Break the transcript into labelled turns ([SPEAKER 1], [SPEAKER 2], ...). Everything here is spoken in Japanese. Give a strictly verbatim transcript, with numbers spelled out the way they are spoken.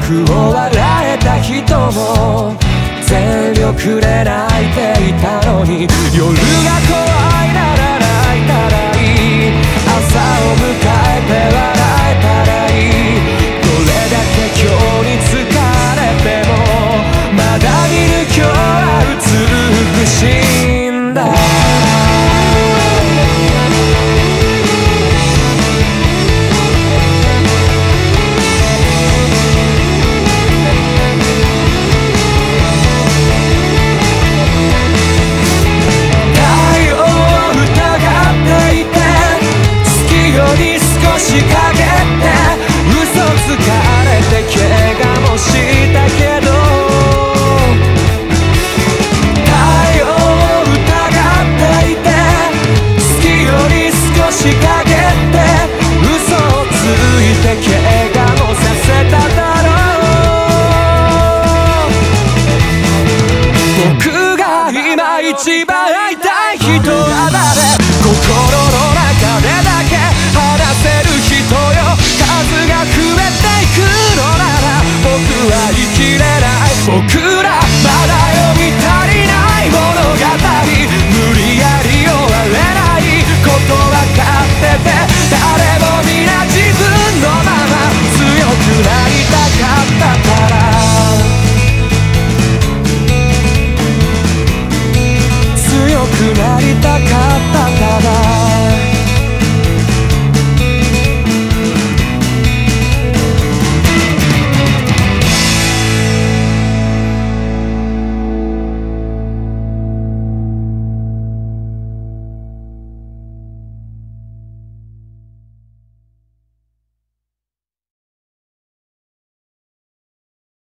[SPEAKER 1] 僕を笑えた人も全力で泣いていたのに、夜が怖いなら泣いたらいい、朝を迎えて笑えたらいい。どれだけ今日に疲れてもまだ見る今日は美しいんだ。一番会いたい人は誰？心の中でだけ話せる人よ。数が増えていくのなら僕は生きれない。僕らまだ読み足りない物語、無理やり終われないことわかってて、誰も皆自分のまま強くなりたかったから、強くなりたかったから